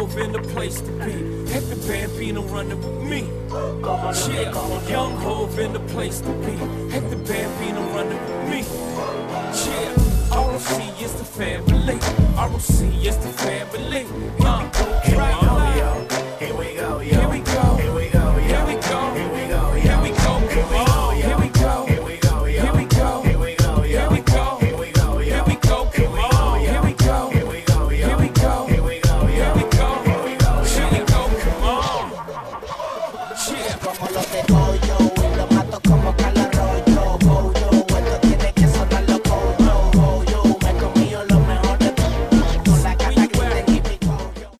Hov in the place to be. Hector Bambino running with me. Yeah, young Hov in the place to be. Hector Bambino running with me. Yeah, ROC is the family. ROC is the family. Here we go, yo. Here we go, yo. Here we go. Here we go, yo. Here we go. Here we go, yo. Here we go. Come on. Here we go. Here we go, yo. Here we go. Here we go, yo. Here we go. Here we go, yo. Here we go. Come on. Here we go. Here we go, yo. Here we go. Here we go, yo. Here we go. Here we go. Here we go. Come on. Yeah. Como los de Goya.